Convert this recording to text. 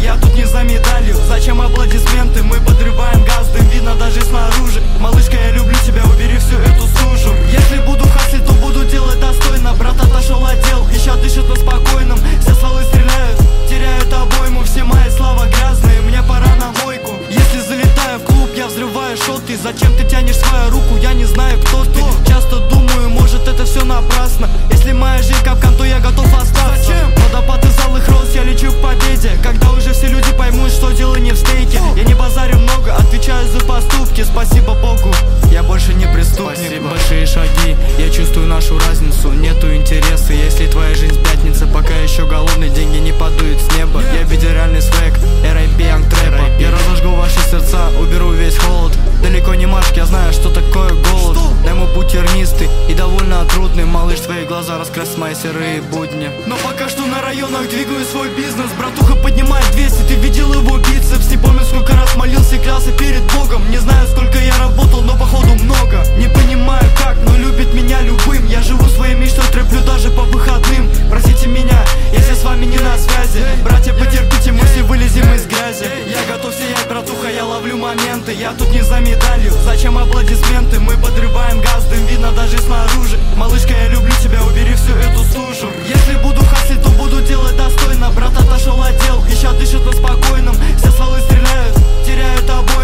я тут не за медалью. Зачем аплодисменты, мы подрываем газ, дым видно даже снаружи. Малышка, я люблю тебя, убери всю эту сушу. Если буду хаслить, то буду делать достойно. Брат отошел от дел, еще дышит на спокойном. Все стволы стреляют, теряют обойму. Все мои слова грязные, мне пора на мойку. Если залетаю в клуб, я взрываю шоты. Зачем ты тянешь свою руку, я не знаю, кто ты. Часто думаю, может это все напрасно. Если моя жизнь капкан, то я готов остаться. Зачем? Водопад из алых роз, я лечу к победе. Когда уже все люди поймут, что дело не в стейке. Я не базарю много, отвечаю за поступки. Спасибо Богу, я больше не преступник. Спасибо. Большие шаги, я чувствую нашу разницу. Нету интереса, если твоя жизнь пятница. Пока еще голодный, деньги не падают с неба. Я видел реальный свек, R.I.P. Young Trap. Я разожгу ваши сердца, уберу весь холод. Далеко не марш, я знаю, что такое голод. Дай мой путь тернистый и довольно трудный. Малыш, твои глаза раскрасят мои серые будни. Но пока что на районах двигаю свой бизнес. Братуха поднимает 200, ты видел его бицепс? Не помню, сколько раз молился и клялся перед Богом. Не знаю, сколько я работал, но походу много. Не понимаю как, но любит меня любым. Я живу своей мечтой, трэплю даже по выходным. Простите меня, если с вами не на связи. Братья, потерпите, мы все вылезем из грязи. Я готов сиять, братуха, я ловлю моменты. Я тут не за медалью, зачем аплодисменты? Мы подрываем газ, дым видно даже снаружи. Малышка, я люблю тебя, убери всю эту сушу. Если буду хаслить, то буду делать достойно. Брат отошел от дел, еще дышит на спокойном. Все стволы стреляют, теряют обои.